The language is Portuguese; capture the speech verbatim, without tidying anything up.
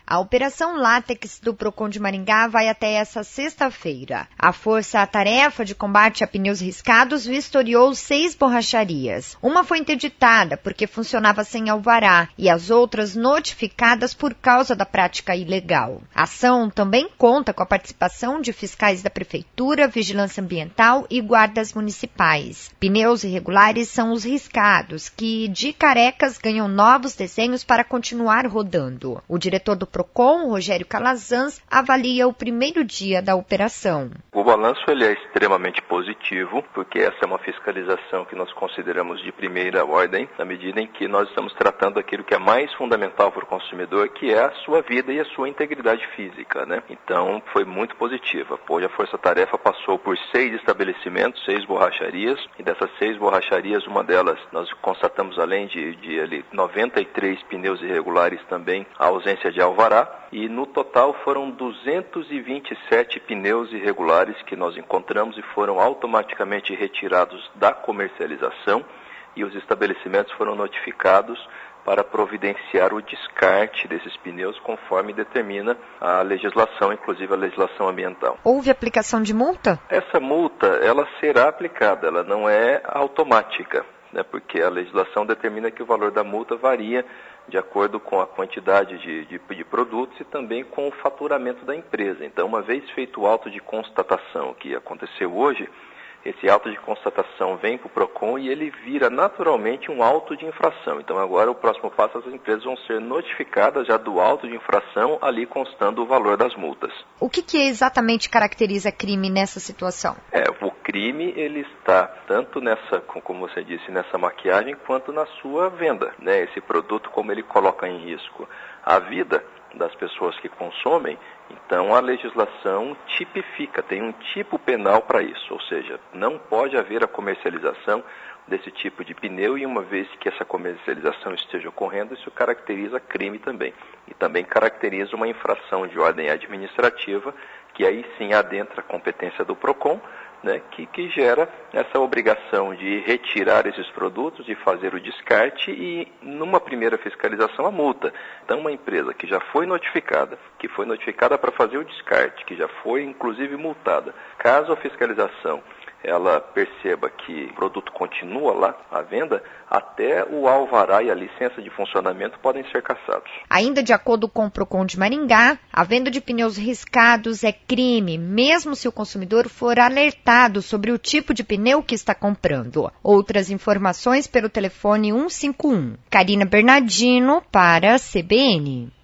A Operação Látex do Procon de Maringá vai até essa sexta-feira. A Força-Tarefa de Combate a Pneus Riscados vistoriou seis borracharias. Uma foi interditada porque funcionava sem alvará e as outras notificadas por causa da prática ilegal. A ação também conta com a participação de fiscais da Prefeitura, Vigilância Ambiental e guardas municipais. Pneus irregulares são os riscados, que de carecas ganham novos desenhos para continuar rodando. O diretor do Procon, Rogério Calazans, avalia o primeiro dia da operação. O balanço ele é extremamente positivo, porque essa é uma fiscalização que nós consideramos de primeira ordem, na medida em que nós estamos tratando aquilo que é mais fundamental para o consumidor, que é a sua vida e a sua integridade física, né? Então, foi muito positiva. Hoje a Força Tarefa passou por seis estabelecimentos, seis borracharias, e dessas seis borracharias, uma delas nós constatamos, além de, de ali, noventa e três pneus irregulares também, a ausência de alvará, e no total foram duzentos e vinte e sete pneus irregulares que nós encontramos e foram automaticamente retirados da comercialização, e os estabelecimentos foram notificados para providenciar o descarte desses pneus conforme determina a legislação, inclusive a legislação ambiental. Houve aplicação de multa? Essa multa, ela será aplicada, ela não é automática, né, porque a legislação determina que o valor da multa varia de acordo com a quantidade de, de, de produtos e também com o faturamento da empresa. Então, uma vez feito o auto de constatação, que aconteceu hoje, esse auto de constatação vem para o Procon e ele vira naturalmente um auto de infração. Então agora o próximo passo, as empresas vão ser notificadas já do auto de infração, ali constando o valor das multas. O que, que exatamente caracteriza crime nessa situação? É, o crime ele está tanto nessa, como você disse, nessa maquiagem, quanto na sua venda, né? Esse produto, como ele coloca em risco a vida das pessoas que consomem, então a legislação tipifica, tem um tipo penal para isso, ou seja, não pode haver a comercialização desse tipo de pneu, e uma vez que essa comercialização esteja ocorrendo, isso caracteriza crime também, e também caracteriza uma infração de ordem administrativa, que aí sim adentra a competência do Procon, né, que, que gera essa obrigação de retirar esses produtos, de fazer o descarte e, numa primeira fiscalização, a multa. Então, uma empresa que já foi notificada, que foi notificada para fazer o descarte, que já foi, inclusive, multada, caso a fiscalização ela perceba que o produto continua lá à venda, até o alvará e a licença de funcionamento podem ser cassados. Ainda de acordo com o Procon de Maringá, a venda de pneus riscados é crime, mesmo se o consumidor for alertado sobre o tipo de pneu que está comprando. Outras informações pelo telefone um cinco um. Karina Bernardino para a C B N.